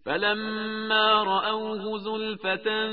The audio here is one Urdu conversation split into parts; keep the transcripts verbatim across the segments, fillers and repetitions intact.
فلما رأوه زلفة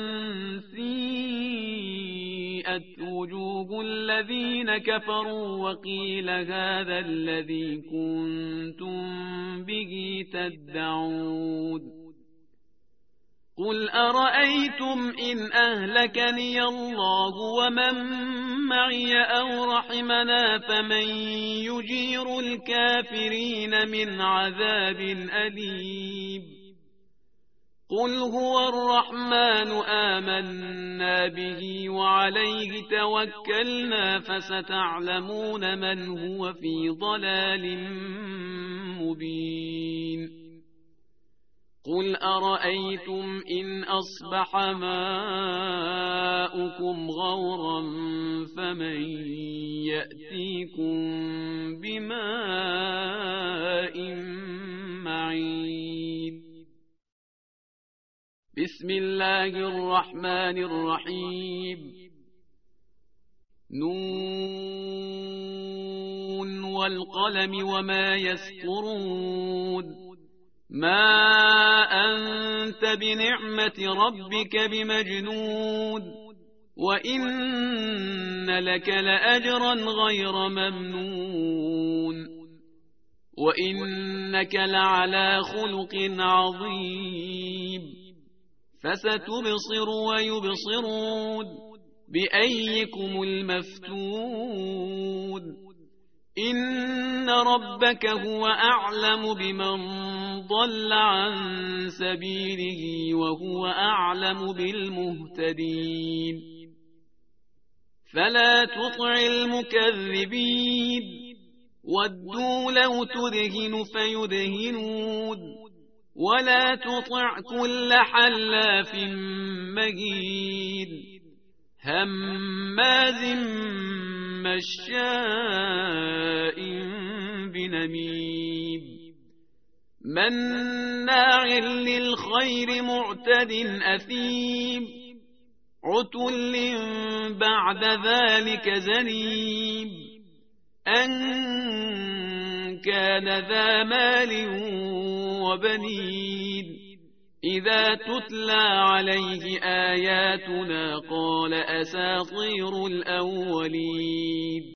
سيئت وجوه الذين كفروا وقيل هذا الذي كنتم به تدعون قل أرأيتم إن أهلكني الله ومن معي أو رحمنا فمن يجير الكافرين من عذاب أليم قل هو الرحمن آمنا به وعليه توكلنا فستعلمون من هو في ضلال مبين قل أرأيتم إن أصبح ماؤكم غورا فمن يأتيكم بماء معين بسم الله الرحمن الرحيم نون والقلم وما يسطرون ما أنت بنعمة ربك بمجنون وإن لك لأجرا غير ممنون وإنك لعلى خلق عظيم فستبصر ويبصرون بأيكم المفتون إن ربك هو أعلم بمن ضل عن سبيله وهو أعلم بالمهتدين فلا تطع المكذبين ودوا لو تدهن فيدهنون ولا تطع كل حلاف مهين هماز مشاء بنميم مناع للخير معتد أثيم عتل بعد ذلك زنيم أن كان ذا مال وبنين إذا تتلى عليه آياتنا قال أساطير الأولين